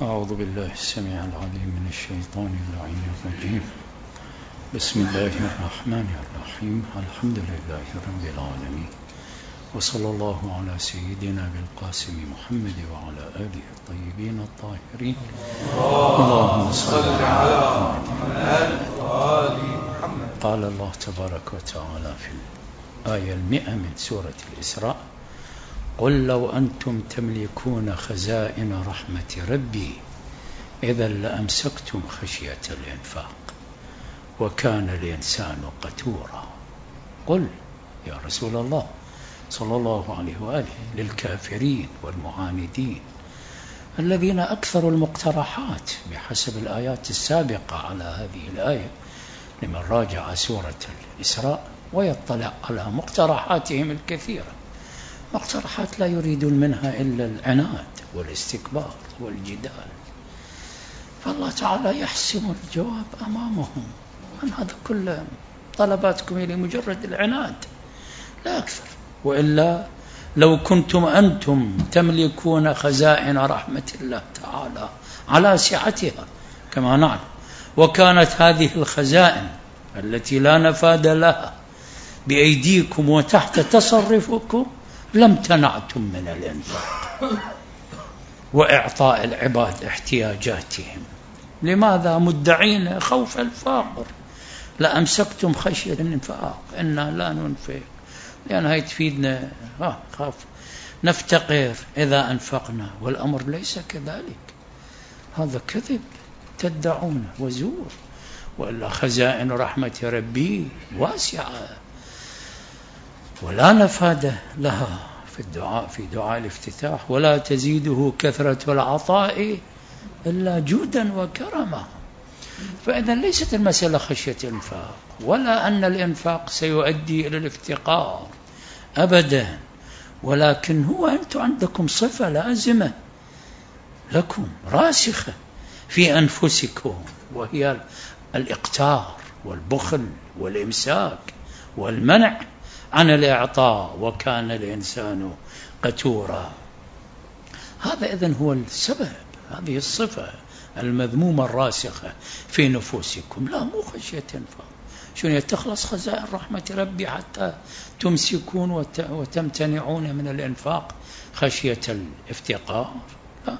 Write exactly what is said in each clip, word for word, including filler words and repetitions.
أعوذ بالله السميع العليم من الشيطان اللعين الرجيم. بسم الله الرحمن الرحيم. الحمد لله رب العالمين، وصلى الله على سيدنا بالقاسم محمد وعلى آله الطيبين الطاهرين. اللهم صل على محمد. قال الله تبارك وتعالى في الآية المئة من سورة الإسراء: قل لو أنتم تملكون خزائن رحمة ربي إذا لأمسكتم خشية الإنفاق وكان الإنسان قتورا. قل يا رسول الله صلى الله عليه وآله للكافرين والمعاندين الذين أكثروا المقترحات بحسب الآيات السابقة على هذه الآية، لمن راجع سورة الإسراء ويطلع على مقترحاتهم الكثيرة، مقترحات لا يريدون منها إلا العناد والاستكبار والجدال، فالله تعالى يحسم الجواب أمامهم أن هذا كله طلباتكم إلى مجرد العناد لا أكثر، وإلا لو كنتم أنتم تملكون خزائن رحمة الله تعالى على سعتها كما نعلم، وكانت هذه الخزائن التي لا نفاد لها بأيديكم وتحت تصرفكم لم تنعتم من الإنفاق وإعطاء العباد احتياجاتهم. لماذا؟ مدعين خوف الفقر، لأمسكتم خشية الإنفاق، إنا لا ننفق لأنها تفيدنا، خاف نفتقر إذا أنفقنا، والأمر ليس كذلك، هذا كذب تدعون وزور، وإلا خزائن رحمة ربي واسعة ولا نفاد لها. في الدعاء في دعاء الافتتاح: ولا تزيده كثرة العطاء إلا جودا وكرما. فإذا ليست المسألة خشية الإنفاق ولا أن الإنفاق سيؤدي إلى الافتقار أبدا، ولكن هو أنتم عندكم صفة لازمة لكم راسخة في أنفسكم، وهي الإقتار والبخل والإمساك والمنع عن الإعطاء، وكان الإنسان قتورا. هذا إذن هو السبب، هذه الصفة المذمومة الراسخة في نفوسكم، لا مو خشية انفاق. شنو تخلص خزائن رحمة ربي حتى تمسكون وتمتنعون من الإنفاق خشية الافتقار؟ لا.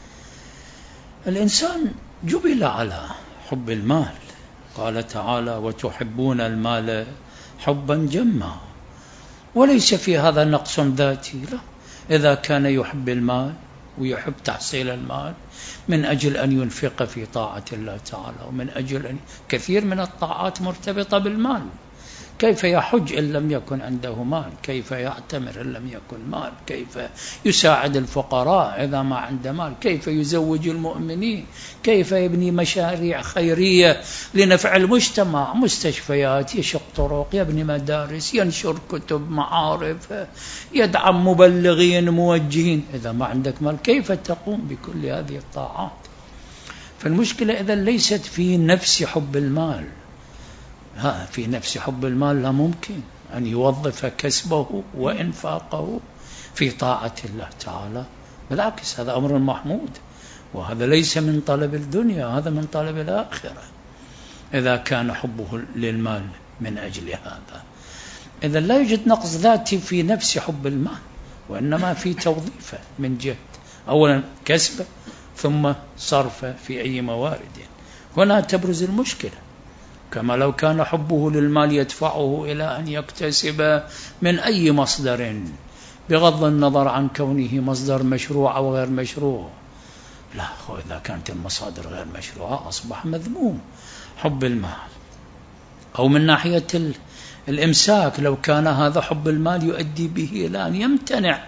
الإنسان جبل على حب المال، قال تعالى: وتحبون المال حبا جما، وليس في هذا نقص ذاتي، لا. إذا كان يحب المال ويحب تحصيل المال من أجل أن ينفق في طاعة الله تعالى، ومن أجل أن كثير من الطاعات مرتبطة بالمال، كيف يحج إن لم يكن عنده مال؟ كيف يعتمر إن لم يكن مال؟ كيف يساعد الفقراء إذا ما عنده مال؟ كيف يزوج المؤمنين؟ كيف يبني مشاريع خيرية لنفع المجتمع، مستشفيات، يشق طرق، يبني مدارس، ينشر كتب، معارف، يدعم مبلغين موجهين؟ إذا ما عندك مال كيف تقوم بكل هذه الطاعات؟ فالمشكلة إذا ليست في نفس حب المال، ها في نفس حب المال لا ممكن أن يوظف كسبه وإنفاقه في طاعة الله تعالى، بالعكس هذا أمر محمود، وهذا ليس من طلب الدنيا، هذا من طلب الآخرة إذا كان حبه للمال من أجل هذا. إذا لا يوجد نقص ذاتي في نفس حب المال، وإنما في توظيفه من جهة أولا كسبه ثم صرفه في أي موارد. هنا تبرز المشكلة، كما لو كان حبه للمال يدفعه إلى أن يكتسب من أي مصدر بغض النظر عن كونه مصدر مشروع أو غير مشروع. لا، إذا كانت المصادر غير مشروعة أصبح مذموم حب المال. أو من ناحية الإمساك، لو كان هذا حب المال يؤدي به إلى أن يمتنع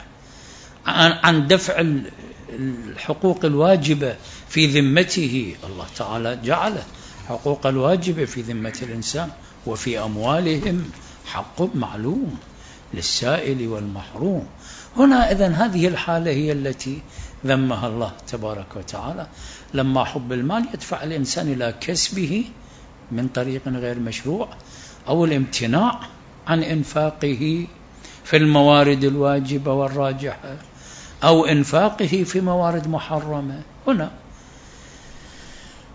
عن دفع الحقوق الواجبة في ذمته. الله تعالى جعله حقوق الواجبة في ذمة الإنسان، وفي أموالهم حق معلوم للسائل والمحروم. هنا إذن هذه الحالة هي التي ذمها الله تبارك وتعالى، لما حب المال يدفع الإنسان إلى كسبه من طريق غير مشروع، أو الامتناع عن إنفاقه في الموارد الواجبة والراجحة، أو إنفاقه في موارد محرمة. هنا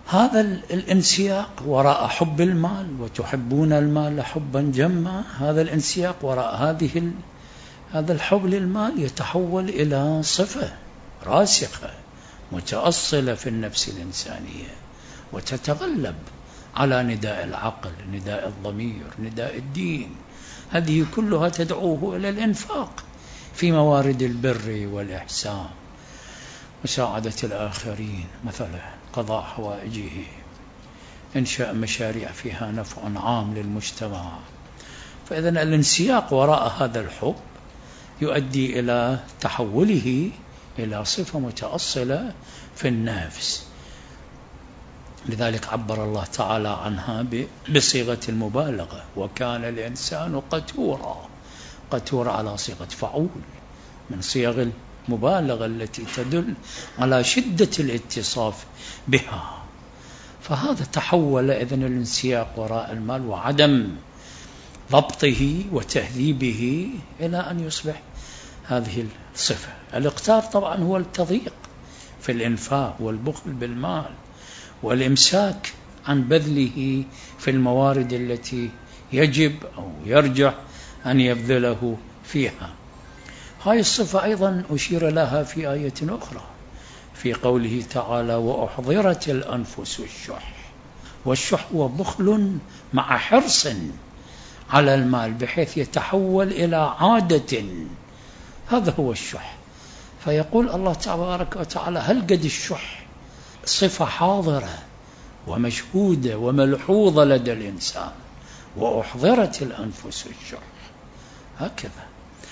هذا الانسياق وراء حب المال وتحبون المال حبا جما، هذا الانسياق وراء هذه هذا الحب للمال يتحول إلى صفة راسخة متأصلة في النفس الإنسانية، وتتغلب على نداء العقل، نداء الضمير، نداء الدين. هذه كلها تدعوه إلى الإنفاق في موارد البر والإحسان، مساعدة الآخرين، مثلا قضاء حوائجه، إنشاء مشاريع فيها نفع عام للمجتمع. فإذا الانسياق وراء هذا الحب يؤدي إلى تحوله إلى صفة متأصلة في النفس. لذلك عبر الله تعالى عنها بصيغة المبالغة: وكان الإنسان قتورا. قتورا على صيغة فعول من صيغ المبالغة التي تدل على شدة الاتصاف بها. فهذا تحول إذن الانسياق وراء المال وعدم ضبطه وتهذيبه إلى أن يصبح هذه الصفة. الاقتار طبعا هو التضييق في الإنفاق والبخل بالمال والإمساك عن بذله في الموارد التي يجب أو يرجح أن يبذله فيها. هاي الصفة أيضا أشير لها في آية أخرى في قوله تعالى: وأحضرت الأنفس الشح. والشح هو بخل مع حرص على المال بحيث يتحول إلى عادة، هذا هو الشح. فيقول الله تبارك وتعالى: هل قد الشح صفة حاضرة ومشهودة وملحوظة لدى الإنسان، وأحضرت الأنفس الشح. هكذا.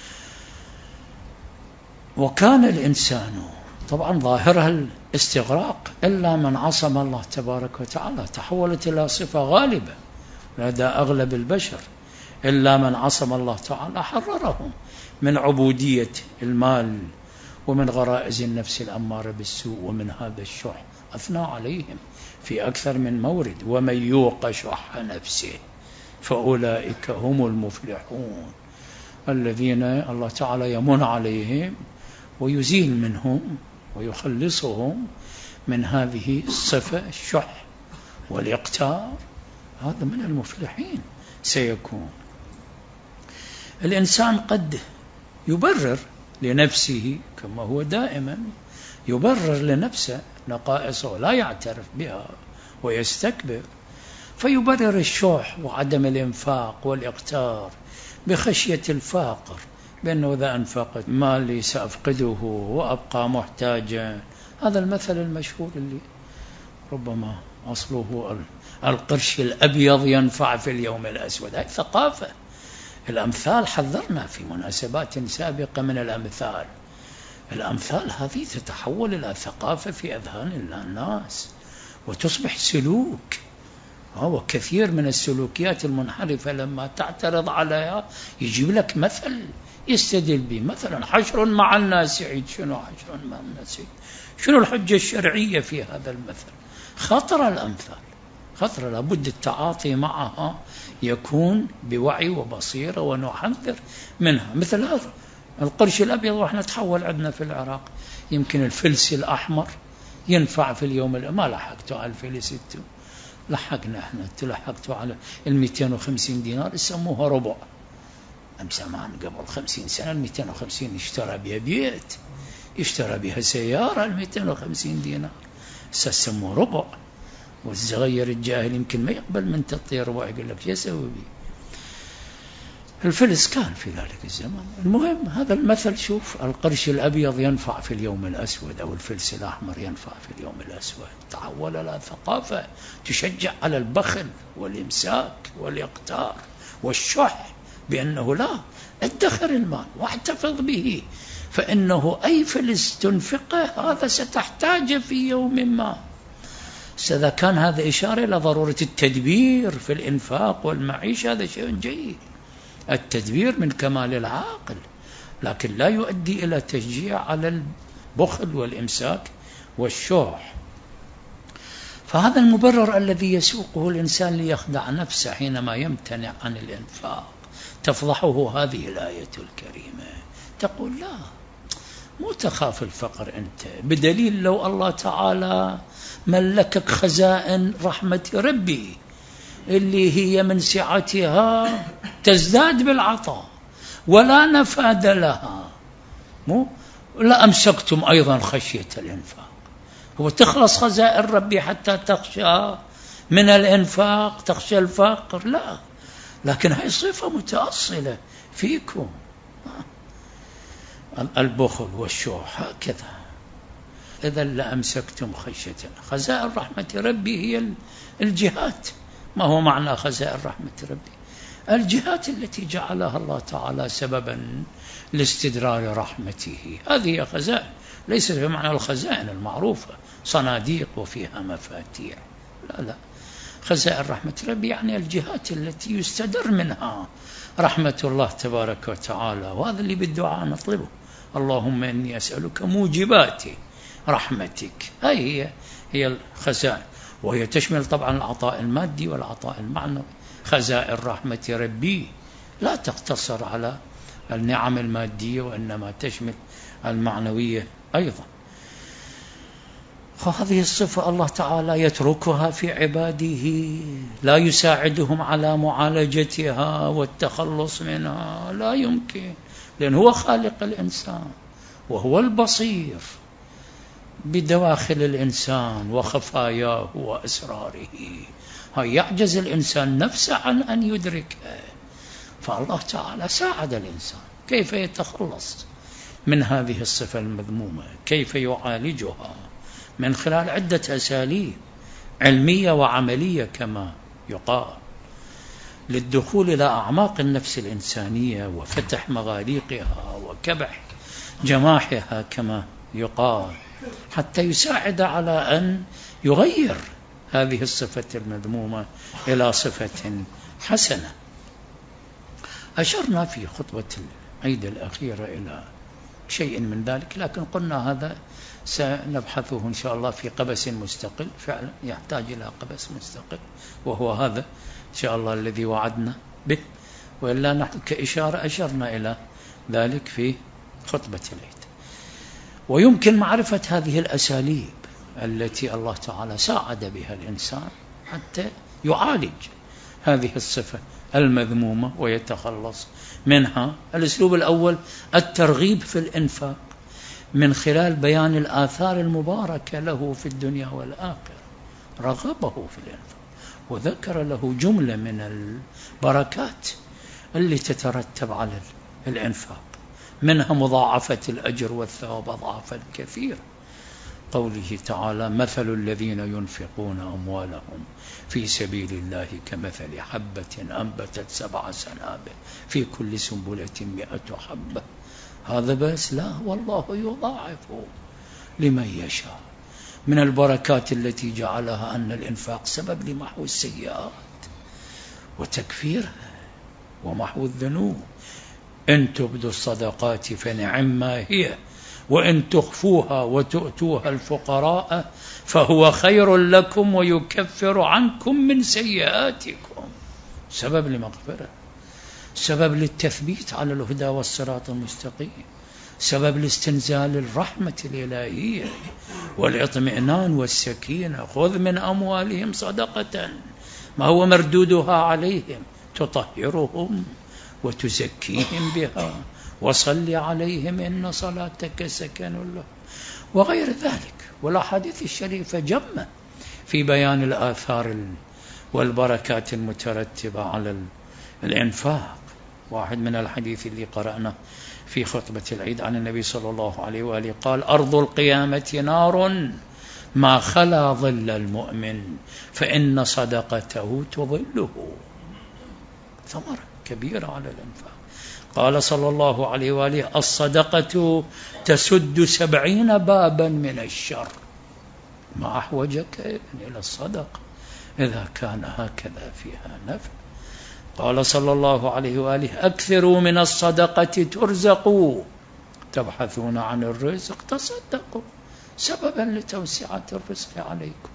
وكان الإنسان، طبعا ظاهرها الاستغراق، إلا من عصم الله تبارك وتعالى، تحولت إلى صفة غالبة لدى أغلب البشر. إلا من عصم الله تعالى حررهم من عبودية المال ومن غرائز النفس الأمارة بالسوء ومن هذا الشح. أثنى عليهم في أكثر من مورد: ومن يوق شح نفسه فأولئك هم المفلحون. الذين الله تعالى يمن عليهم ويزيل منهم ويخلصهم من هذه الصفة الشح والإقتار، هذا من المفلحين سيكون. الإنسان قد يبرر لنفسه كما هو دائما يبرر لنفسه نقائصه، لا يعترف بها ويستكبر، فيبرر الشح وعدم الإنفاق والإقتار بخشية الفاقر، بأنه إذا أنفقت مالي سأفقده وأبقى محتاجا. هذا المثل المشهور اللي ربما أصله القرش الأبيض ينفع في اليوم الأسود. هذه ثقافة. الأمثال حذرنا في مناسبات سابقة من الأمثال. الأمثال هذه تتحول إلى ثقافة في أذهان الناس وتصبح سلوك. وكثير من السلوكيات المنحرفة لما تعترض عليها يجيب لك مثل يستدل به، مثلا حشر مع الناس عيد. شنو حشر مع الناس عيد؟ شنو الحجة الشرعية في هذا المثل؟ خطر الأمثال، خطر، لابد التعاطي معها يكون بوعي وبصيرة ونحذر منها. مثل هذا القرش الأبيض، وإحنا تحول عندنا في العراق يمكن الفلس الأحمر ينفع في اليوم. ما لحقتوا على الفلس، لحقنا احنا، تلحقتوا على المئتين وخمسين دينار يسموها ربع. أم زمان قبل خمسين سنة المئتين وخمسين يشترى بها بيت، يشترى بها سيارة. المئتين وخمسين دينار سسموه ربع. والصغير الجاهل يمكن ما يقبل من تطير ربع، يقول لك يسوي بي. الفلس كان في ذلك الزمان. المهم هذا المثل، شوف، القرش الأبيض ينفع في اليوم الأسود، أو الفلس الأحمر ينفع في اليوم الأسود. تحول إلى ثقافة تشجع على البخل والإمساك والإقتار والشح، بأنه لا، ادخر المال واحتفظ به، فإنه أي فلس تنفقه هذا ستحتاج في يوم ما. إذا كان هذا إشارة إلى ضرورة التدبير في الإنفاق والمعيشة، هذا شيء جيد. التدبير من كمال العاقل، لكن لا يؤدي إلى تشجيع على البخل والإمساك والشح. فهذا المبرر الذي يسوقه الإنسان ليخدع نفسه حينما يمتنع عن الإنفاق. تفضحه هذه الآية الكريمة، تقول لا، مو تخاف الفقر أنت، بدليل لو الله تعالى ملكك خزائن رحمة ربي اللي هي من سعتها تزداد بالعطاء ولا نفاد لها، مو لا أمسكتم أيضا خشية الإنفاق. هو تخلص خزائن ربي حتى تخشى من الإنفاق، تخشى الفقر؟ لا، لكن هي صفة متأصلة فيكم، البخل والشح هكذا. إذا لأمسكتم خشية. خزائن رحمة ربي هي الجهات. ما هو معنى خزائن رحمة ربي؟ الجهات التي جعلها الله تعالى سببا لاستدرار رحمته، هذه خزائن، ليس بمعنى الخزائن المعروفة صناديق وفيها مفاتيح، لا لا، خزائن رحمة ربي يعني الجهات التي يستدر منها رحمة الله تبارك وتعالى، وهذا اللي بالدعاء نطلبه، اللهم إني أسألك موجبات رحمتك. هاي هي هي الخزائن، وهي تشمل طبعا العطاء المادي والعطاء المعنوي. خزائن رحمة ربي لا تقتصر على النعم المادية، وإنما تشمل المعنوية أيضا. فهذه الصفة الله تعالى يتركها في عباده، لا يساعدهم على معالجتها والتخلص منها، لا يمكن، لأنه هو خالق الإنسان وهو البصير بدواخل الإنسان وخفاياه وأسراره. هاي يعجز الإنسان نفسه عن أن يدركها، فالله تعالى ساعد الإنسان كيف يتخلص من هذه الصفة المذمومة، كيف يعالجها من خلال عدة أساليب علمية وعملية كما يقال، للدخول إلى أعماق النفس الإنسانية وفتح مغاليقها وكبح جماحها كما يقال، حتى يساعد على أن يغير هذه الصفة المذمومة إلى صفة حسنة. أشرنا في خطبة العيد الأخيرة إلى شيء من ذلك، لكن قلنا هذا سنبحثه إن شاء الله في قبس مستقل، فعلا يحتاج إلى قبس مستقل، وهو هذا إن شاء الله الذي وعدنا به، وإلا نحن كإشارة أشرنا إلى ذلك في خطبة العيد. ويمكن معرفة هذه الأساليب التي الله تعالى ساعد بها الإنسان حتى يعالج هذه الصفة المذمومة ويتخلص منها. الأسلوب الأول الترغيب في الإنفاق من خلال بيان الآثار المباركة له في الدنيا والآخرة، رغبه في الإنفاق وذكر له جملة من البركات اللي تترتب على الإنفاق، منها مضاعفة الأجر والثواب أضعافا كثيرة. قوله تعالى مثل الذين ينفقون أموالهم في سبيل الله كمثل حبة أنبتت سبع سنابل في كل سنبلة مئة حبة. هذا بس؟ لا، والله يضاعف لمن يشاء. من البركات التي جعلها أن الإنفاق سبب لمحو السيئات وتكفيرها ومحو الذنوب. إن تبدوا الصدقات فنعما هي وإن تخفوها وتؤتوها الفقراء فهو خير لكم ويكفر عنكم من سيئاتكم. سبب لمغفرة، سبب للتثبيت على الهدى والصراط المستقيم، سبب لاستنزال الرحمة الإلهية والاطمئنان والسكينة. خذ من أموالهم صدقة ما هو مردودها عليهم تطهرهم وتزكيهم بها وصل عليهم إن صلاتك سكن له، وغير ذلك. والأحاديث الشريفة جمة في بيان الآثار والبركات المترتبة على الإنفاق. واحد من الحديث اللي قرأنا في خطبة العيد عن النبي صلى الله عليه وآله قال أرض القيامة نار ما خلا ظل المؤمن فإن صدقته تظله. ثمرة كبيرة على الإنفاق. قال صلى الله عليه وآله الصدقة تسد سبعين بابا من الشر. ما أحوجك إلى الصدقة إذا كان هكذا فيها نفع. قال صلى الله عليه وآله أكثروا من الصدقة ترزقوا، تبحثون عن الرزق تصدقوا سببا لتوسعة الرزق عليكم.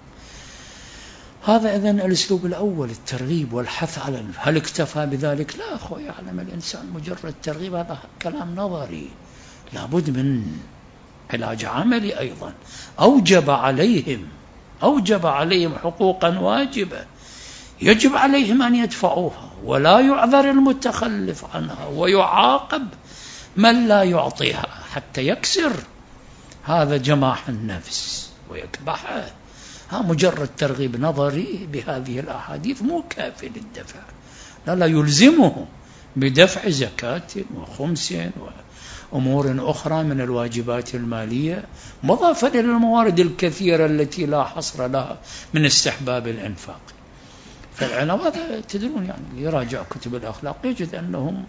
هذا إذن الأسلوب الأول الترغيب والحث على النفع. هل اكتفى بذلك؟ لا أخوة، يعلم الإنسان مجرد ترغيب هذا كلام نظري، لابد من علاج عملي أيضا. أوجب عليهم أوجب عليهم حقوقا واجبة يجب عليهم أن يدفعوها، ولا يعذر المتخلف عنها، ويعاقب من لا يعطيها حتى يكسر هذا جماح النفس ويكبحه. ها مجرد ترغيب نظري بهذه الأحاديث مو كافي للدفع، لا لا يلزمه بدفع زكاة وخمس وأمور أخرى من الواجبات المالية، مضافة إلى الموارد الكثيرة التي لا حصر لها من استحباب الإنفاق. فالعلماء تدرون يعني يراجع كتب الأخلاق يجد أنهم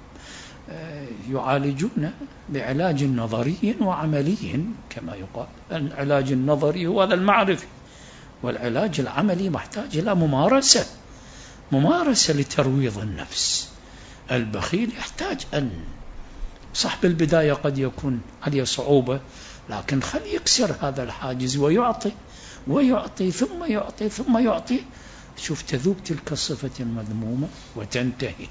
يعالجون بعلاج نظري وعملي كما يقال. العلاج النظري هو هذا المعرفي، والعلاج العملي محتاج إلى ممارسة ممارسة لترويض النفس. البخيل يحتاج أن صاحب البداية قد يكون عليه صعوبة، لكن خل يكسر هذا الحاجز ويعطي ويعطي ثم يعطي ثم يعطي. شوف تذوب تلك الصفة المذمومة وتنتهي.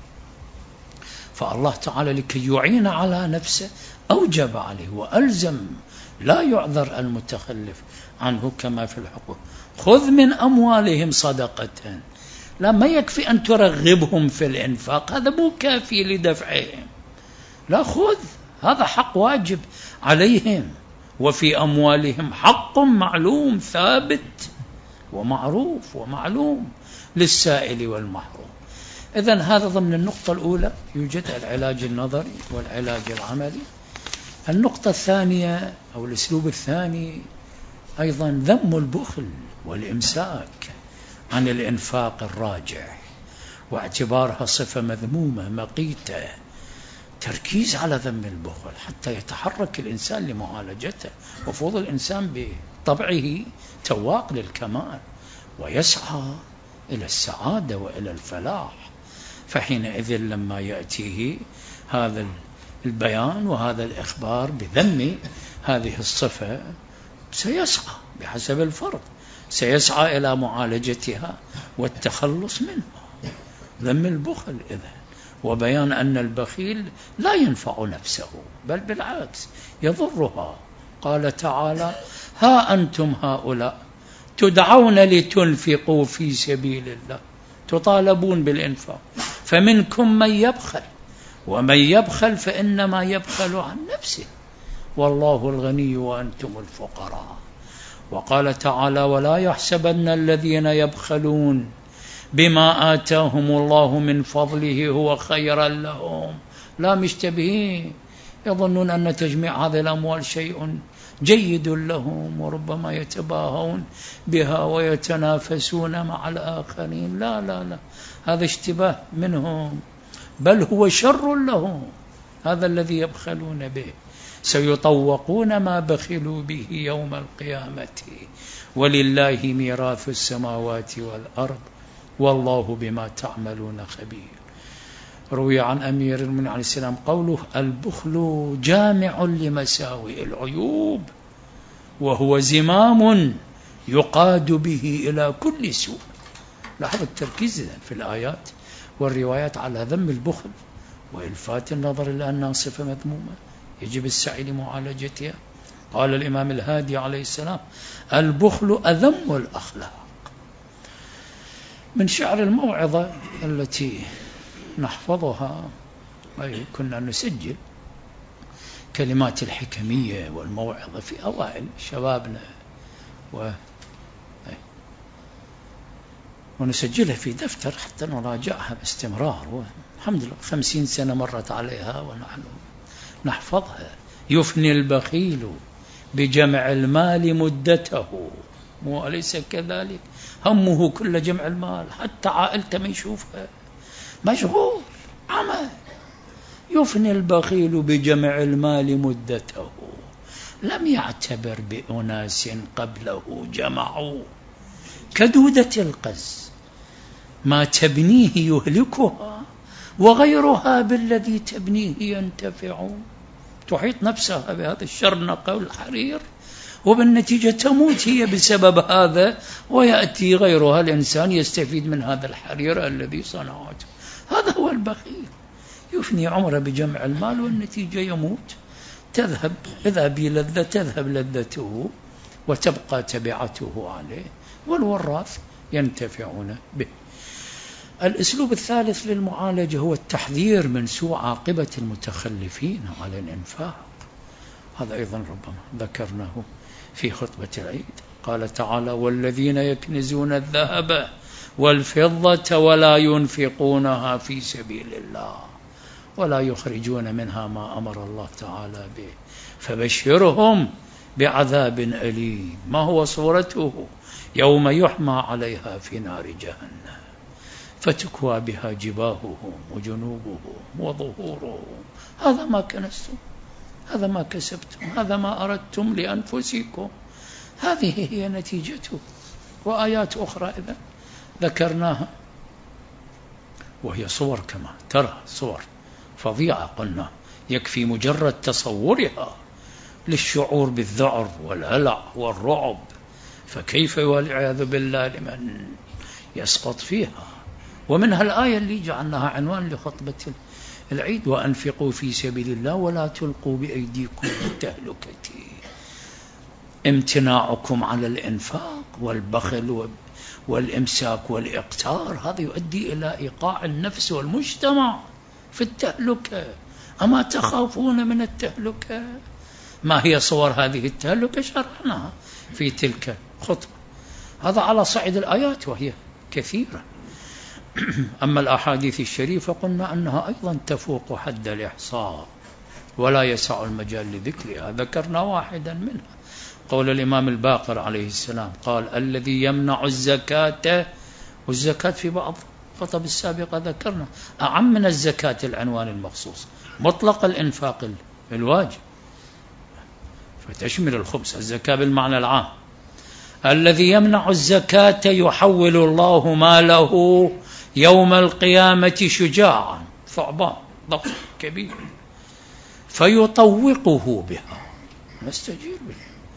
فالله تعالى لكي يعين على نفسه أوجب عليه وألزم، لا يعذر المتخلف عنه كما في الحقوق. خذ من أموالهم صدقة، لا ما يكفي أن ترغبهم في الإنفاق، هذا مو كافي لدفعهم، لا خذ، هذا حق واجب عليهم. وفي أموالهم حق معلوم ثابت ومعروف ومعلوم للسائل والمحروم. إذن هذا ضمن النقطة الأولى، يوجد العلاج النظري والعلاج العملي. النقطة الثانية أو الأسلوب الثاني أيضا ذم البخل والإمساك عن الإنفاق الراجع، واعتبارها صفة مذمومة مقيتة. تركيز على ذم البخل حتى يتحرك الإنسان لمعالجته. وفوض الإنسان بطبعه تواق للكمال ويسعى إلى السعادة وإلى الفلاح، فحينئذ لما يأتيه هذا البيان وهذا الإخبار بذم هذه الصفة سيسعى بحسب الفرض، سيسعى إلى معالجتها والتخلص منها. ذم البخل إذن، وبيان أن البخيل لا ينفع نفسه بل بالعكس يضرها. قال تعالى: ها أنتم هؤلاء تدعون لتنفقوا في سبيل الله، تطالبون بالإنفاق، فمنكم من يبخل، ومن يبخل فإنما يبخل عن نفسه، والله الغني وأنتم الفقراء. وقال تعالى: ولا يحسبن الذين يبخلون بما آتاهم الله من فضله هو خيرا لهم. لا مشتبهين، يظنون أن تجميع هذه الأموال شيء جيد لهم، وربما يتباهون بها ويتنافسون مع الآخرين. لا لا لا، هذا اشتباه منهم، بل هو شر لهم هذا الذي يبخلون به. سيطوقون ما بخلوا به يوم القيامة، ولله ميراث السماوات والأرض والله بما تعملون خبير. روي عن أمير المؤمنين عليه السلام قوله: البخل جامع لمساوئ العيوب، وهو زمام يقاد به إلى كل سوء. لاحظ التركيز في الآيات والروايات على ذم البخل وإلفات النظر إلى أنها صفة مذمومة يجب السعي لمعالجتها. قال الإمام الهادي عليه السلام: البخل أذم الأخلاق. من شعر الموعظة التي نحفظها، أي كنا نسجل كلمات الحكمية والموعظة في أوائل شبابنا و... ونسجلها في دفتر حتى نراجعها باستمرار، والحمد لله خمسين سنة مرت عليها ونحن نحفظها. يفني البخيل بجمع المال مدته، مو أليس كذلك؟ همه كل جمع المال، حتى عائلته ما يشوفها، مشغول عمل. يفني البخيل بجمع المال مدته، لم يعتبر بأناس قبله جمعوا، كدودة القز ما تبنيه يهلكها، وغيرها بالذي تبنيه ينتفع. تحيط نفسها بهذا الشرنقة والحرير، وبالنتيجة تموت هي بسبب هذا، ويأتي غيرها الإنسان يستفيد من هذا الحرير الذي صنعته. هذا هو البخيل، يفني عمره بجمع المال والنتيجة يموت تذهب، إذا بي لذة تذهب لذته وتبقى تبعته عليه، والوراث ينتفعون به. الأسلوب الثالث للمعالجة هو التحذير من سوء عاقبة المتخلفين على الإنفاق. هذا أيضا ربما ذكرناه في خطبة العيد. قال تعالى: والذين يكنزون الذهب والفضة ولا ينفقونها في سبيل الله ولا يخرجون منها ما أمر الله تعالى به فبشرهم بعذاب أليم. ما هو صورته؟ يوم يحمى عليها في نار جهنم فتكوى بها جباههم وجنوبهم وظهورهم. هذا ما كنزتم، هذا ما كسبتم، هذا ما أردتم لأنفسكم. هذه هي نتيجته. وآيات أخرى إذا ذكرناها، وهي صور كما ترى، صور فظيعة قلنا يكفي مجرد تصورها للشعور بالذعر والهلع والرعب، فكيف والعياذ بالله لمن يسقط فيها. ومنها الآية اللي جعلناها عنوان لخطبة العيد: وأنفقوا في سبيل الله ولا تلقوا بأيديكم بالتهلكة. امتناعكم على الإنفاق والبخل والإمساك والإقتار هذا يؤدي إلى إيقاع النفس والمجتمع في التهلكة. أما تخافون من التهلكة؟ ما هي صور هذه التهلكة؟ شرحناها في تلك الخطبة. هذا على صعيد الآيات وهي كثيرة. أما الأحاديث الشريفة قلنا أنها أيضا تفوق حد الإحصاء ولا يسع المجال لذكرها. ذكرنا واحدا منها، قول الإمام الباقر عليه السلام قال: الذي يمنع الزكاة، والزكاة في بعض الخطب السابقة ذكرنا أعم من الزكاة العنوان المخصوص، مطلق الإنفاق الواجب فتشمل الخمس، الزكاة بالمعنى العام. الذي يمنع الزكاة يحول الله ماله يوم القيامة شجاعا، ثعبان ضخم كبير، فيطوقه بها، نستجير به.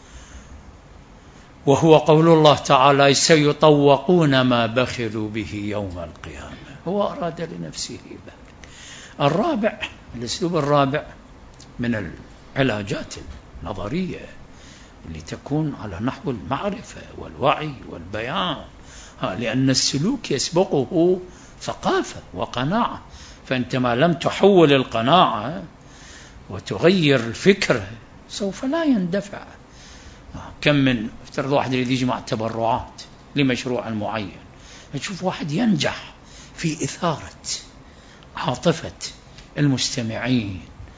وهو قول الله تعالى: سيطوقون ما بخلوا به يوم القيامة. هو أراد لنفسه ذلك. الرابع، الأسلوب الرابع من العلاجات النظرية اللي تكون على نحو المعرفة والوعي والبيان، لأن السلوك يسبقه ثقافة وقناعة، فأنت ما لم تحول القناعة وتغير الفكر سوف لا يندفع. كم من افترض واحد يريد يجمع تبرعات لمشروع معين، تشوف واحد ينجح في إثارة عاطفة المستمعين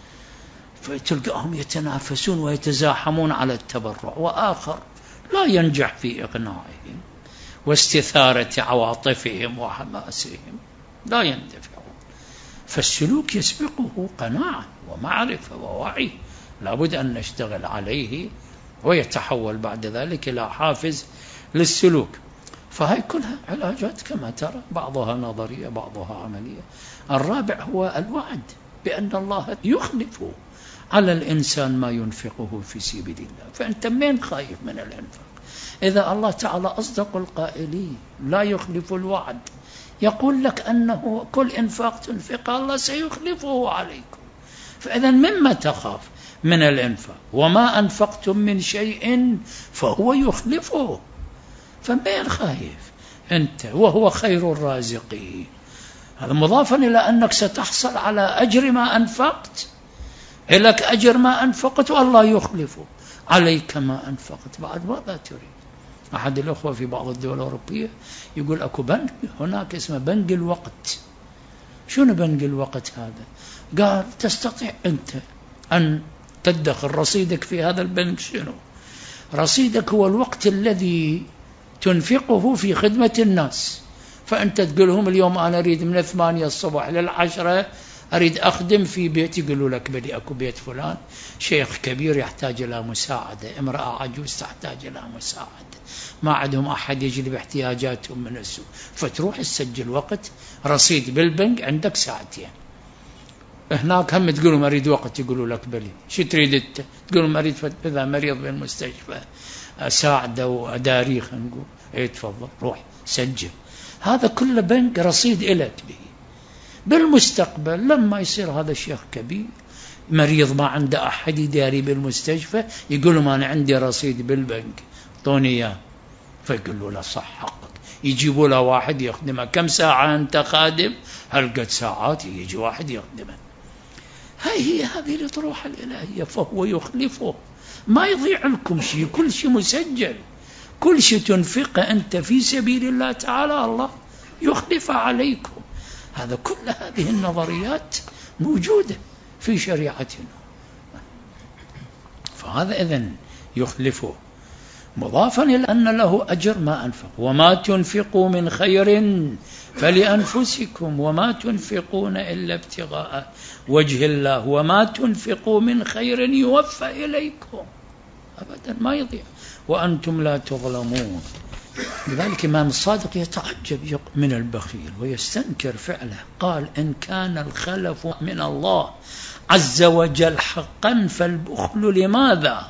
فتلقاهم يتنافسون ويتزاحمون على التبرع، وآخر لا ينجح في إقناعهم واستثارة عواطفهم وحماسهم، لا يندفعون. فالسلوك يسبقه قناعة ومعرفة ووعي، لابد أن نشتغل عليه ويتحول بعد ذلك إلى حافز للسلوك. فهي كلها علاجات كما ترى، بعضها نظرية بعضها عملية. الرابع هو الوعد بأن الله يخلف على الإنسان ما ينفقه في سبيل الله. فأنت من خايف من الإنفاق إذا الله تعالى أصدق القائلين لا يخلف الوعد، يقول لك أنه كل إنفاق تنفق الله سيخلفه عليكم. فإذا مما تخاف من الإنفاق؟ وما أنفقتم من شيء فهو يخلفه. فمن خايف أنت وهو خير الرازقين. هذا مضافا إلى أنك ستحصل على أجر ما أنفقت، لك أجر ما أنفقت والله يخلفه عليك ما أنفقت. بعد ماذا تريد؟ أحد الأخوة في بعض الدول الأوروبية يقول أكو بنك هناك اسمه بنك الوقت. شنو بنك الوقت هذا؟ قال تستطيع أنت أن تدخل رصيدك في هذا البنك. شنو رصيدك؟ هو الوقت الذي تنفقه في خدمة الناس. فأنت تقول لهم اليوم أنا أريد من الثمانية الصبح للعشرة أريد أخدم في بيت، يقولوا لك بدي أكو بيت فلان شيخ كبير يحتاج إلى مساعدة، امرأة عجوز تحتاج إلى مساعدة، ما عندهم أحد يجلب احتياجاتهم من السوق. فتروح تسجل وقت رصيد بالبنك عندك ساعتين. هناك هم تقولوا أريد وقت، يقولوا لك بلي. شو تريد أنت؟ تقولوا أريد إذا مريض بالمستشفى أساعده وأداريه، نقول إيه تفضل روح سجل. هذا كله بنك رصيد إلك به. بالمستقبل لما يصير هذا الشيخ كبير مريض ما عنده أحد يداري بالمستشفى، يقول له أنا عندي رصيد بالبنك اعطوني إياه، فيقول له لا صح حقك. يجيبوا له واحد يخدمه. كم ساعة أنت خادم؟ هل قد ساعات يجي واحد يخدمه. هاي هي هذه الأطروحة الإلهية، فهو يخلفه. ما يضيع لكم شيء، كل شيء مسجل. كل شيء تنفقه أنت في سبيل الله تعالى الله يخلف عليكم. هذا كل هذه النظريات موجودة في شريعتنا. فهذا إذن يخلفه مضافا إلى أن له أجر ما أنفق. وما تنفقوا من خير فلأنفسكم وما تنفقون إلا ابتغاء وجه الله وما تنفقوا من خير يوفى إليكم أبدا ما يضيع وأنتم لا تظلمون. لذلك الإمام الصادق يتعجب من البخيل ويستنكر فعله. قال إن كان الخلف من الله عز وجل حقا فالبخل لماذا؟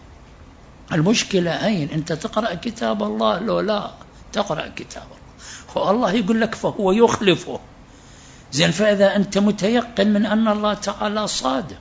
المشكلة أين؟ أنت تقرأ كتاب الله لو لا تقرأ كتاب الله، الله يقول لك فهو يخلفه. زين، فإذا أنت متيقن من أن الله تعالى صادق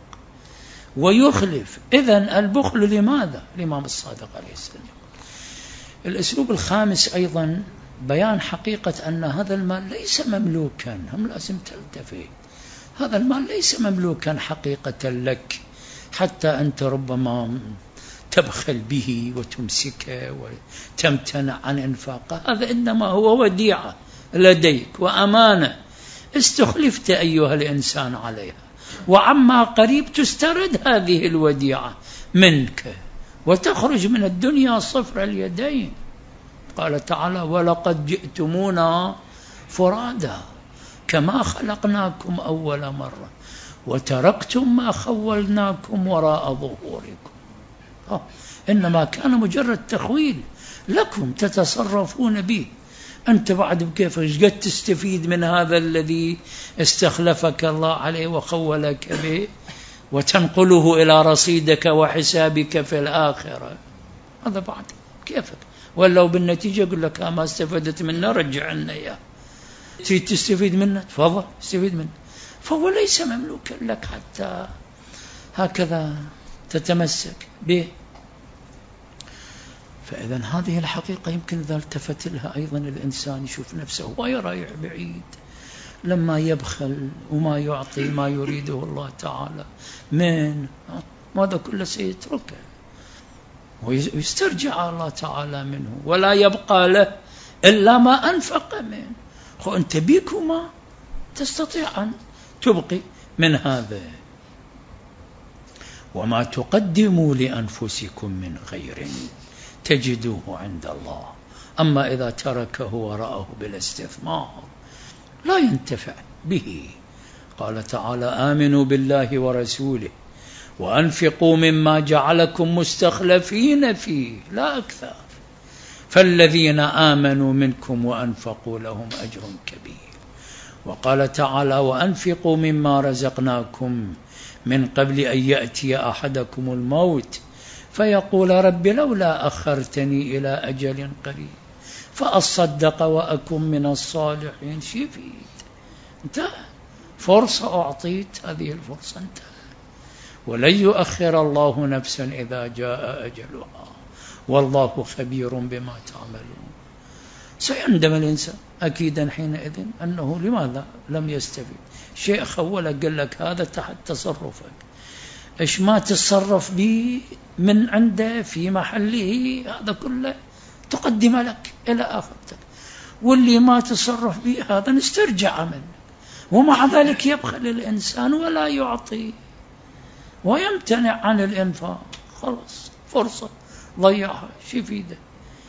ويخلف، إذن البخل لماذا؟ الإمام الصادق عليه السلام. الأسلوب الخامس أيضا بيان حقيقة أن هذا المال ليس مملوكا. هم لازم تلتفت، هذا المال ليس مملوكا حقيقة لك حتى أنت ربما تبخل به وتمسكه وتمتنع عن إنفاقه. هذا إنما هو وديعة لديك وأمانة استخلفت أيها الإنسان عليها، وعما قريب تسترد هذه الوديعة منك وتخرج من الدنيا صفر اليدين. قال تعالى ولقد جئتمونا فرادا كما خلقناكم أول مرة وتركتم ما خولناكم وراء ظهوركم. أوه. إنما كان مجرد تخويل لكم تتصرفون به. أنت بعد بكيف قد تستفيد من هذا الذي استخلفك الله عليه وخولك به وتنقله إلى رصيدك وحسابك في الآخرة. هذا بعد كيفك، ولو بالنتيجة يقول لك ما استفدت منه رجع لنا إياه. تريد تستفيد منه تفضل استفيد منه. فهو ليس مملوكا لك حتى هكذا تتمسك به. فإذا هذه الحقيقة يمكن إذا التفت لها أيضا الإنسان يشوف نفسه ويرايح بعيد لما يبخل وما يعطي ما يريده الله تعالى من ماذا كله سيتركه ويسترجع الله تعالى منه ولا يبقى له إلا ما أنفق منه. خو أنت بيك وما تستطيع أن تبقي من هذا. وما تقدموا لأنفسكم من خير تجدوه عند الله. أما إذا تركه وراءه بالاستثمار لا ينتفع به. قال تعالى آمنوا بالله ورسوله وأنفقوا مما جعلكم مستخلفين فيه لا أكثر فالذين آمنوا منكم وأنفقوا لهم أجر كبير. وقال تعالى وأنفقوا مما رزقناكم من قبل أن يأتي أحدكم الموت فيقول رب لولا أخرتني إلى أجل قريب فأصدق وأكن من الصالحين. شفيت انتهى، فرصة أعطيت، هذه الفرصة انتهى. ولن يؤخر الله نفسا إذا جاء أجلها والله خبير بما تعملون. سيندم الإنسان أكيدا حينئذ أنه لماذا لم يستفيد. شيء خولك قال لك هذا تحت تصرفك، إيش ما تصرف به من عنده في محله هذا كله تقدم لك إلى آخرتك، واللي ما تصرف به هذا نسترجع منه. ومع ذلك يبخل الإنسان ولا يعطي ويمتنع عن الإنفاق. خلاص فرصة ضيعها شفيده.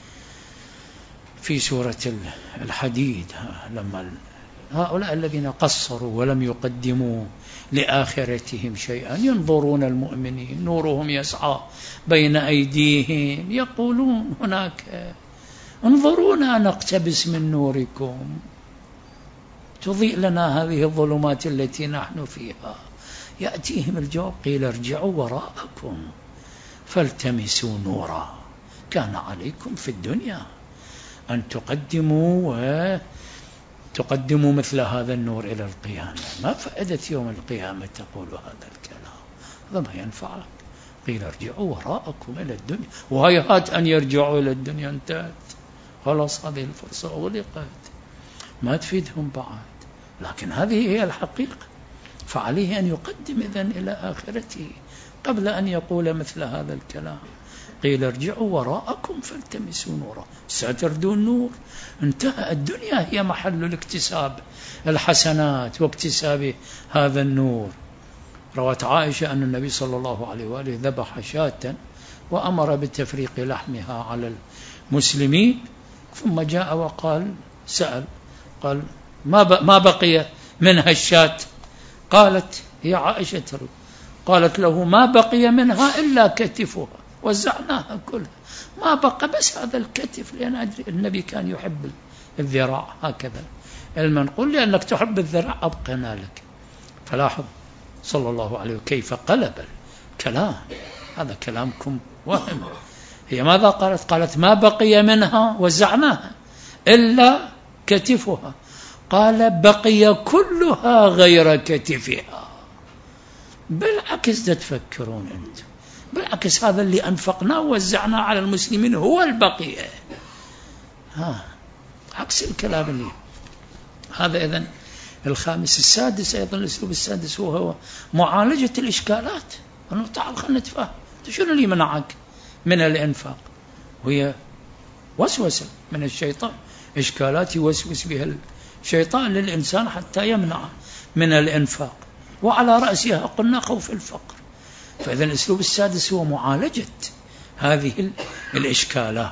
في سورة الحديد لما هؤلاء الذين قصروا ولم يقدموا لآخرتهم شيئا ينظرون المؤمنين نورهم يسعى بين أيديهم يقولون هناك انظرونا نقتبس من نوركم تضيء لنا هذه الظلمات التي نحن فيها. يأتيهم الجواب قيل ارجعوا وراءكم فالتمسوا نورا كان عليكم في الدنيا أن تقدموا وتقدموا مثل هذا النور إلى القيامة. ما فائدة يوم القيامة تقول هذا الكلام؟ هذا ما ينفعك. قيل ارجعوا وراءكم إلى الدنيا، وهيهات أن يرجعوا إلى الدنيا، انتهت خلاص، هذه الفرصة أغلقت، ما تفيدهم بعد. لكن هذه هي الحقيقة، فعليه أن يقدم إذن إلى آخرته قبل أن يقول مثل هذا الكلام. قيل ارجعوا وراءكم فالتمسوا نورا، ستردون نور، انتهى. الدنيا هي محل الاكتساب الحسنات واكتساب هذا النور. روت عائشة أن النبي صلى الله عليه وآله ذبح شاة وأمر بتفريق لحمها على المسلمين، ثم جاء وقال، سأل قال ما ما بقي منها الشاة؟ قالت هي عائشة ترد، قالت له ما بقي منها إلا كتفها، وزعناها كلها، ما بقى بس هذا الكتف، لأن أدري النبي كان يحب الذراع هكذا المنقول، لأنك تحب الذراع أبقنا لك. فلاحظ صلى الله عليه كيف قلب الكلام، هذا كلامكم وهم. هي ماذا قالت؟ قالت ما بقي منها وزعناها إلا كتفها، قال بقي كلها غير كتفها. بالعكس ده تفكرون أنتم، بالعكس هذا اللي أنفقناه ووزعناه على المسلمين هو البقية، ها عكس الكلام اللي هذا. إذن الخامس السادس أيضا، الأسلوب السادس هو, هو معالجة الإشكالات. أنه تعال خلنا نتفاهم، شنو اللي منعك من الإنفاق؟ وهي وسوسة من الشيطان، إشكالات يوسوس بها الشيطان للإنسان حتى يمنع من الإنفاق، وعلى رأسها قلنا خوف الفقر. فإذا الأسلوب السادس هو معالجة هذه الإشكالات.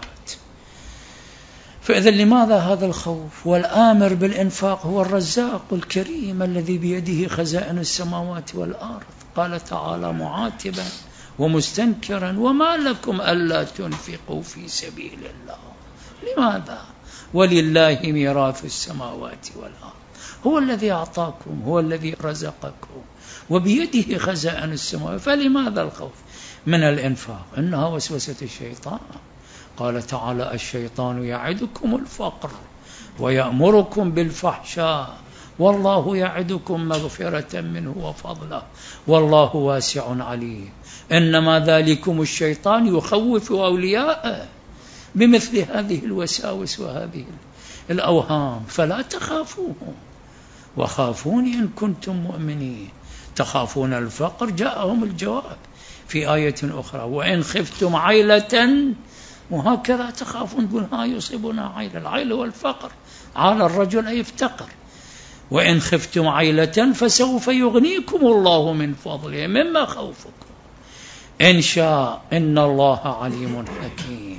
فإذا لماذا هذا الخوف؟ والآمر بالإنفاق هو الرزاق الكريم الذي بيده خزائن السماوات والأرض. قال تعالى معاتبا ومستنكرا وما لكم ألا تنفقوا في سبيل الله. لماذا؟ ولله ميراث السماوات والأرض، هو الذي أعطاكم، هو الذي رزقكم، وبيده خزائن السماوات، فلماذا الخوف من الإنفاق؟ إنها وسوسة الشيطان. قال تعالى الشيطان يعدكم الفقر ويأمركم بالفحشاء والله يعدكم مغفرة منه وفضله والله واسع عليم. إنما ذلكم الشيطان يخوف أولياءه بمثل هذه الوساوس وهذه الأوهام، فلا تخافوهم وخافوني إن كنتم مؤمنين. تخافون الفقر، جاءهم الجواب في آية أخرى وإن خفتم عيلة، وهكذا تخافون تقول ها يصيبنا عيلة، العيلة والفقر، على الرجل أي افتقر. وإن خفتم عيلة فسوف يغنيكم الله من فضله مما خوفكم إن شاء إن الله عليم حكيم.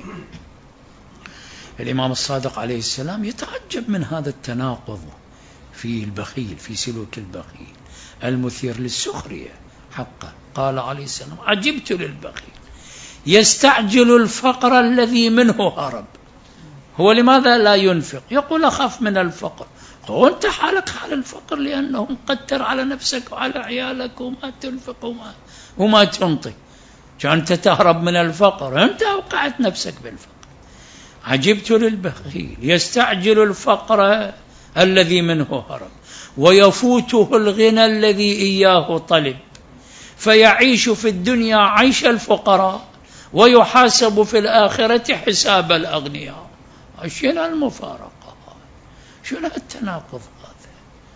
الإمام الصادق عليه السلام يتعجب من هذا التناقض في البخيل، في سلوك البخيل المثير للسخرية حقا. قال عليه السلام عجبت للبخيل يستعجل الفقر الذي منه هرب. هو لماذا لا ينفق؟ يقول أخاف من الفقر. هو أنت حالك حال الفقر، لأنه مقدر على نفسك وعلى عيالك وما تنفق وما, وما تنطي، أنت تهرب من الفقر، أنت أوقعت نفسك بالفقر. عجبت للبخيل يستعجل الفقر الذي منه هرب ويفوته الغنى الذي إياه طلب، فيعيش في الدنيا عيش الفقراء ويحاسب في الآخرة حساب الأغنياء. شنو المفارقة؟ شنو التناقض هذا؟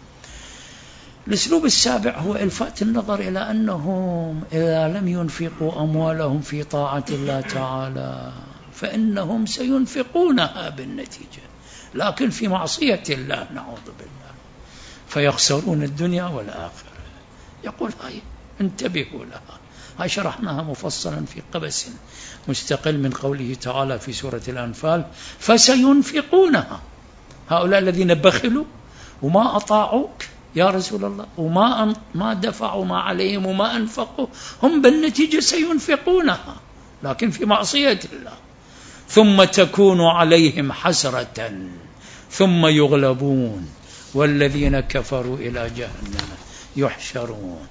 الأسلوب السابع هو إلفات النظر إلى أنهم إذا لم ينفقوا أموالهم في طاعة الله تعالى فإنهم سينفقونها بالنتيجة، لكن في معصية الله نعوذ بالله، فيخسرون الدنيا والآخرة. يقول هاي انتبهوا لها، هاي شرحناها مفصلا في قبس مستقل من قوله تعالى في سورة الأنفال فسينفقونها. هؤلاء الذين بخلوا وما أطاعوك يا رسول الله وما ما دفعوا ما عليهم وما أنفقوا، هم بالنتيجة سينفقونها لكن في معصية الله، ثم تكون عليهم حسرة ثم يغلبون والذين كفروا إلى جهنم يحشرون.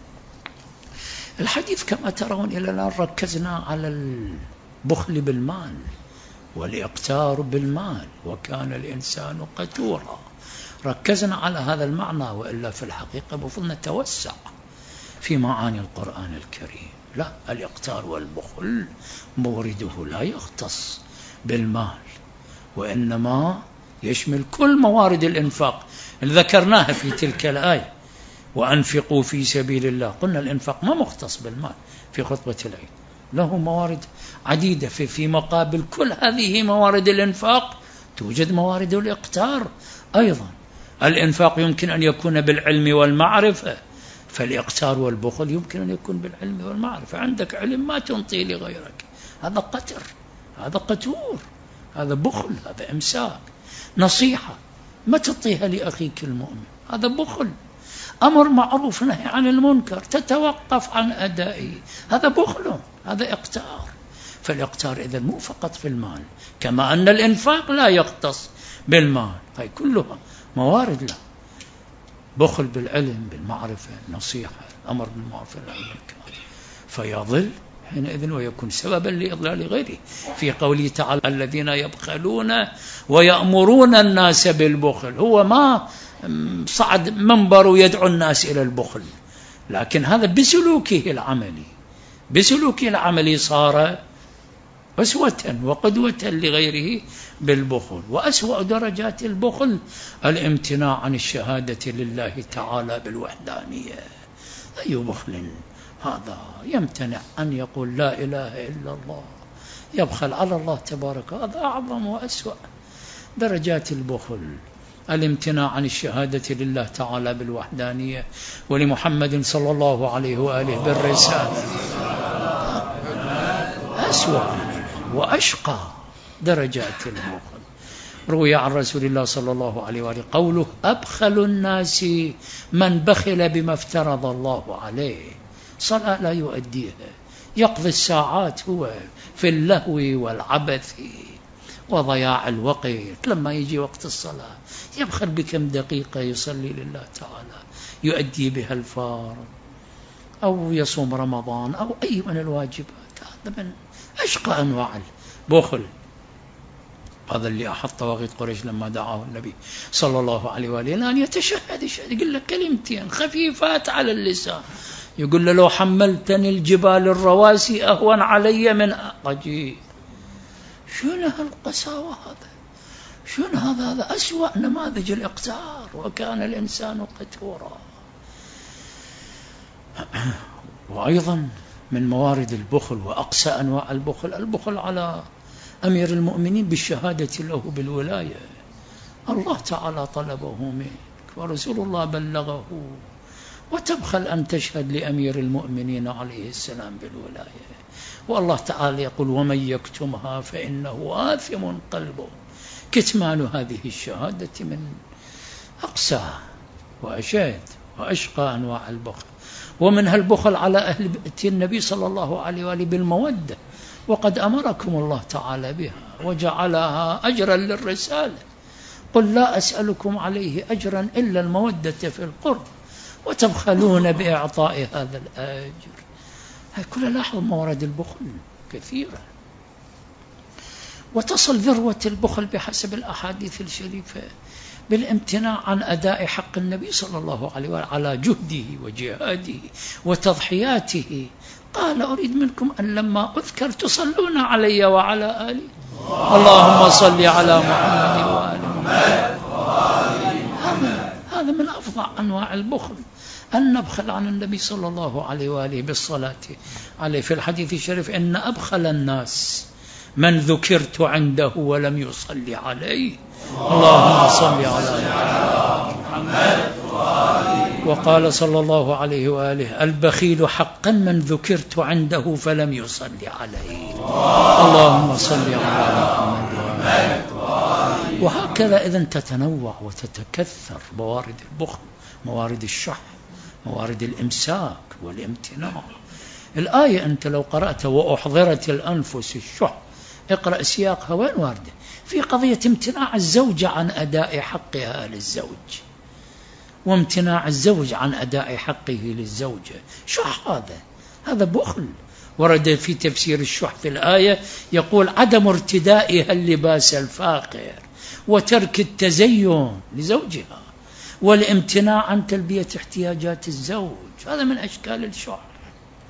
الحديث كما ترون إلى الآن ركزنا على البخل بالمال والإقتار بالمال وكان الإنسان قتورا، ركزنا على هذا المعنى، وإلا في الحقيقة المفروض نتوسع في معاني القرآن الكريم. لا، الإقتار والبخل مورده لا يختص بالمال، وإنما يشمل كل موارد الإنفاق اللي ذكرناها في تلك الآية، وأنفقوا في سبيل الله. قلنا الإنفاق ما مختص بالمال في خطبة العيد، له موارد عديدة. في, في مقابل كل هذه موارد الإنفاق توجد موارد الإقتار أيضا. الإنفاق يمكن أن يكون بالعلم والمعرفة، فالإقتار والبخل يمكن أن يكون بالعلم والمعرفة. عندك علم ما تنطي لغيرك، هذا قتر، هذا قتور، هذا بخل، هذا إمساك. نصيحة ما تعطيها لأخيك المؤمن، هذا بخل. أمر معروف نهي عن المنكر تتوقف عن أدائه، هذا بخل، هذا إقتار. فالإقتار إذن مو فقط في المال، كما أن الإنفاق لا يختص بالمال، هاي كلها موارد له. بخل بالعلم، بالمعرفة، النصيحة، الأمر بالمعروف والنهي عن المنكر، فيضل حينئذ ويكون سببا لإضلال غيره. في قوله تعالى الذين يبخلون ويأمرون الناس بالبخل، هو ما صعد منبر يدعو الناس إلى البخل، لكن هذا بسلوكه العملي، بسلوكه العملي صار أسوة وقدوة لغيره بالبخل. وأسوأ درجات البخل الامتناع عن الشهادة لله تعالى بالوحدانية. أي بخل هذا؟ يمتنع أن يقول لا إله إلا الله، يبخل على الله تبارك، هذا أعظم وأسوأ درجات البخل، الامتناع عن الشهادة لله تعالى بالوحدانية ولمحمد صلى الله عليه وآله بالرسالة. أسوأ وأشقى درجات البخل. روي عن رسول الله صلى الله عليه وآله قوله أبخل الناس من بخل بما افترض الله عليه، صلاة لا يؤديها، يقضي الساعات هو في اللهو والعبث وضياع الوقت. لما يجي وقت الصلاة يبخل بكم دقيقة يصلي لله تعالى، يؤدي بها الفرض أو يصوم رمضان أو أي من الواجبات. هذا من أشقى أنواع البخل. هذا اللي أحط طواغيت قريش لما دعاه النبي صلى الله عليه وآله الآن يتشهد، يقول له كلمتين خفيفات على اللسان، يقول له لو حملتني الجبال الرواسي أهون علي من أجي. شنو هالقساوة هذا؟ شنو هذا؟ هذا أسوأ نماذج الإقتار، وكان الإنسان قتورا. وأيضا من موارد البخل وأقسى أنواع البخل البخل على أمير المؤمنين بالشهادة له بالولاية. الله تعالى طلبه منك ورسول الله بلغه، وتبخل أن تشهد لأمير المؤمنين عليه السلام بالولاية. والله تعالى يقول ومن يكتمها فإنه آثم قلبه. كتمان هذه الشهادة من أقسى وأشد وأشقى أنواع البخل. ومنها البخل على أهل بيت النبي صلى الله عليه وآله بالمودة، وقد أمركم الله تعالى بها وجعلها أجرا للرسالة. قل لا أسألكم عليه أجرا إلا المودة في القرب، وتبخلون بإعطاء هذا الأجر. هاي كلها لاحظ موارد البخل كثيرة. وتصل ذروة البخل بحسب الأحاديث الشريفة بالامتناع عن أداء حق النبي صلى الله عليه وسلم على جهده وجهاده وتضحياته. قال أريد منكم أن لما أذكر تصلون علي وعلى آلي، اللهم صل على محمد وآل محمد. هذا من أفظع أنواع البخل، أن نبخل عن النبي صلى الله عليه وآله بالصلاة عليه. في الحديث الشريف إن أبخل الناس من ذكرت عنده ولم يصلي عليه، اللهم صل على محمد. وقال صلى الله عليه وآله البخيل حقا من ذكرت عنده فلم يصلي عليه، اللهم صل على محمد. وهكذا إذن تتنوع وتتكثر موارد البخل، موارد الشح، موارد الإمساك والامتناع. الآية أنت لو قرأت وأحضرت الأنفس الشح، اقرأ سياقها وين واردة؟ في قضية امتناع الزوجة عن أداء حقها للزوج، وامتناع الزوج عن أداء حقه للزوجة. شح هذا هذا بخل. ورد في تفسير الشح في الآية يقول عدم ارتدائها اللباس الفاخر وترك التزين لزوجها والامتناع عن تلبية احتياجات الزوج، هذا من أشكال الشح.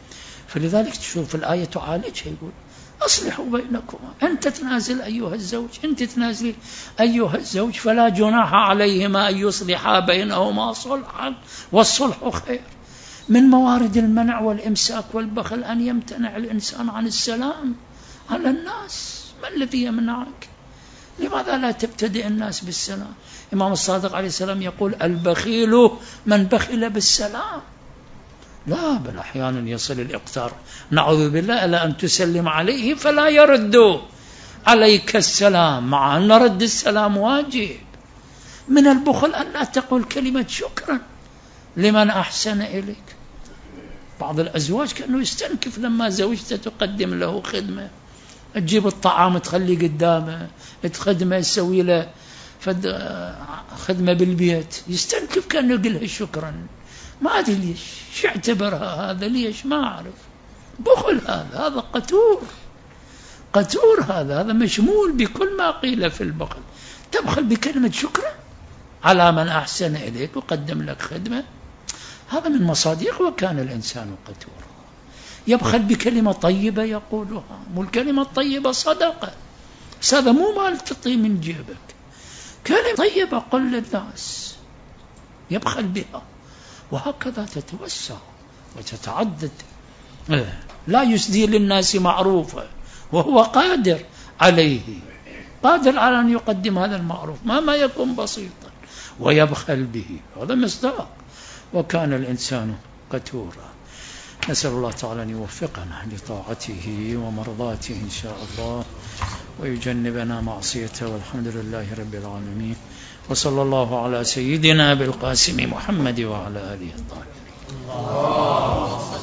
فلذلك تشوف الآية تعالجها، يقول أصلحوا بينكما، أنت تنازل أيها الزوج، أنت تنازل أيها الزوج، فلا جناح عليهما أن يصلحا بينهما صلحا، والصلح خير. من موارد المنع والإمساك والبخل أن يمتنع الإنسان عن السلام على الناس. ما الذي يمنعك؟ لماذا لا تبتدئ الناس بالسلام؟ إمام الصادق عليه السلام يقول البخيل من بخل بالسلام. لا، بل أحيانا يصل الإقتار نعوذ بالله إلى أن تسلم عليه فلا يرد عليك السلام، مع أن رد السلام واجب. من البخل أن لا تقول كلمة شكرا لمن أحسن إليك. بعض الأزواج كأنه يستنكف لما زوجته تقدم له خدمة، تجيب الطعام تخليه قدامه، تخدمه، تسوي له خدمة بالبيت، يستنكف كأنه يقول لها شكرا. ما أدري ليش، شو اعتبرها هذا؟ ليش ما أعرف. بخل هذا، هذا قتور، قتور هذا، هذا مشمول بكل ما قيل في البخل. تبخل بكلمة شكرا على من أحسن إليك وقدم لك خدمة، هذا من مصادق وكان الإنسان قتورا. يبخل بكلمة طيبة يقولها، مو الكلمة الطيبة صدقة، بس هذا مو مال تطي من جيبك، كلمة طيبة قل للناس، يبخل بها. وهكذا تتوسع وتتعدد. لا يسدي للناس معروفا وهو قادر عليه، قادر على أن يقدم هذا المعروف مهما يكون بسيطا، ويبخل به، هذا مصداق وكان الإنسان قتورا. نسأل الله تعالى أن يوفقنا لطاعته ومرضاته إن شاء الله، ويجنبنا معصيته، والحمد لله رب العالمين. وصلى الله على سيدنا بالقاسم محمد وعلى آله الطاهرين.